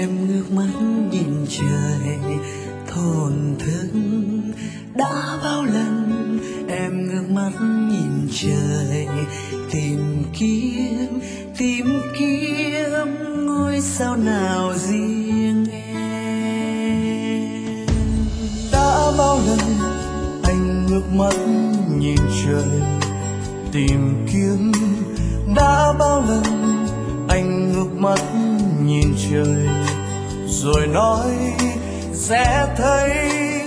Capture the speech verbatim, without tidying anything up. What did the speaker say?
Em ngước mắt nhìn trời thổn thức, đã bao lần em ngước mắt nhìn trời tìm kiếm tìm kiếm ngôi sao nào riêng em. Đã bao lần anh ngước mắt nhìn trời tìm kiếm, đã bao lần anh ngước mắt nhìn trời rồi nói sẽ thấy